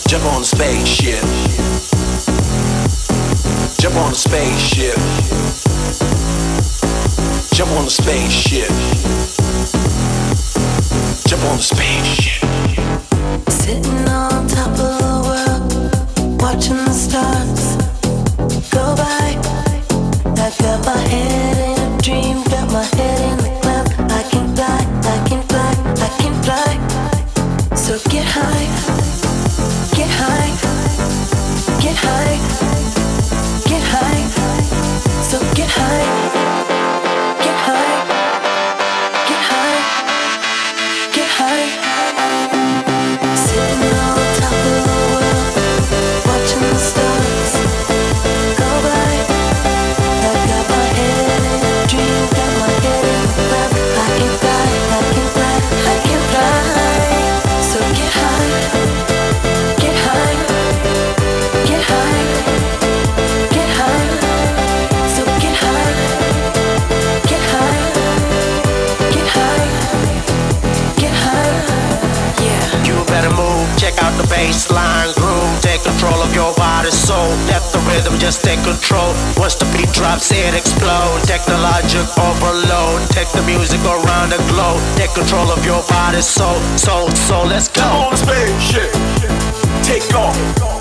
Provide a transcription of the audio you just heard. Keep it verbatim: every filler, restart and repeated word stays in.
Jump on the spaceship. Jump on the spaceship. Jump on the spaceship. Jump on the spaceship. Sitting on top of the world, watching the stars go by. I got my head in a dream, got my head in the clouds. I can fly, I can fly, I can fly. So get high, get high, get high, get high. So get high, get high, get high, get high. Sitting on top of the world, watching the stars go by. I got my head in a dream, got my head in the clouds. I can fly, I can fly, I can fly. So get high, get high, get high, get high. So get high, get high, get high, get high. Yeah. You better move, check out the baseline groove. Take control of your body, soul. Let the rhythm just take control. Once the beat drops, it explodes. Technologic overload. Take the music around the globe. Take control of your body, soul, soul, soul. Let's go. Jump on the spaceship. Take off.